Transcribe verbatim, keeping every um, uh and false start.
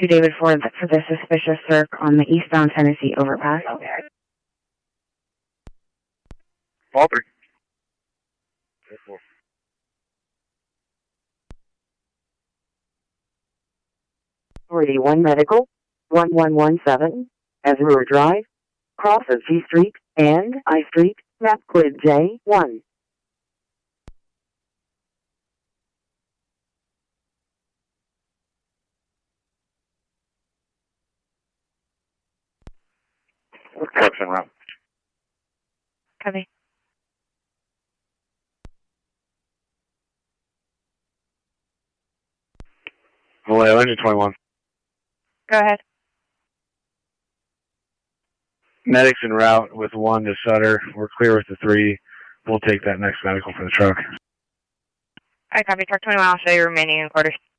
to David Ford for the suspicious circ on the eastbound Tennessee overpass. Fall three. forty-one Medical, one one one seven, Azure Drive, cross of G Street and I Street, map grid J one. Trucks en route. Copy. Vallejo, engine twenty-one. Go ahead. Medics en route with one to Sutter. We're clear with the three. We'll take that next medical for the truck. I copy. Truck twenty-one, I'll show you remaining in quarters.